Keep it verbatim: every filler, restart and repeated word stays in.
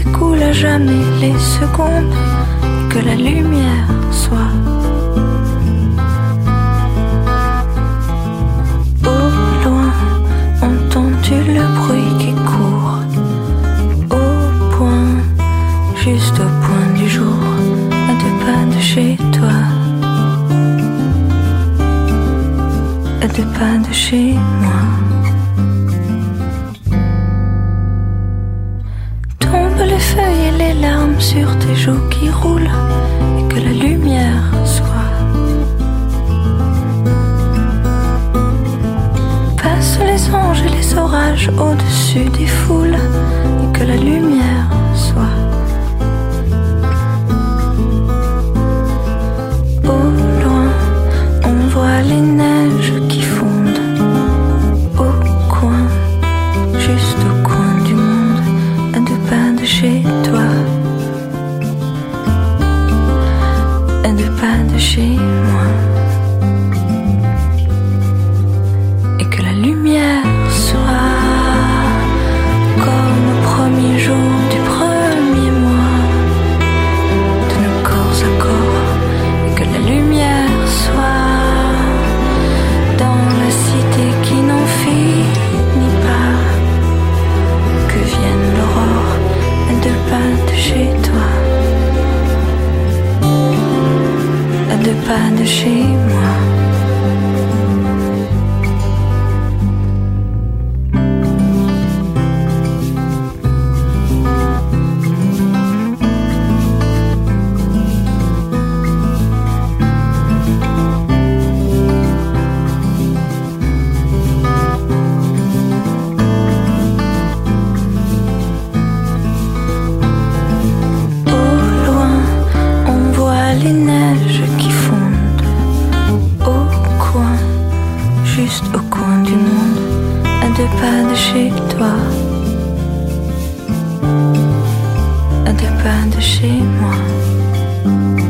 s'écoule à jamais les secondes, et que la lumière soit au loin. Entends-tu le bruit qui court au point, juste au point du jour, à deux pas de chez toi, à deux pas de chez moi. Tombent les feuilles et les larmes sur tes joues qui roulent, et que la lumière soit. Passent les anges et les orages au-dessus des foules, et que la lumière soit. Au loin, on voit les neiges qui fondent au coin, juste au coin du monde, à deux pas de chez toi, à deux pas de chez moi. Et que la lumière soit comme au premier jour du premier mois, de nos corps à corps. Et que la lumière soit dans la cité qui n'en finit pas, que vienne l'aurore à deux pas de chez toi, à deux pas de chez moi. Les neiges qui fondent au coin, juste au coin du monde, à deux pas de chez toi, à deux pas de chez moi.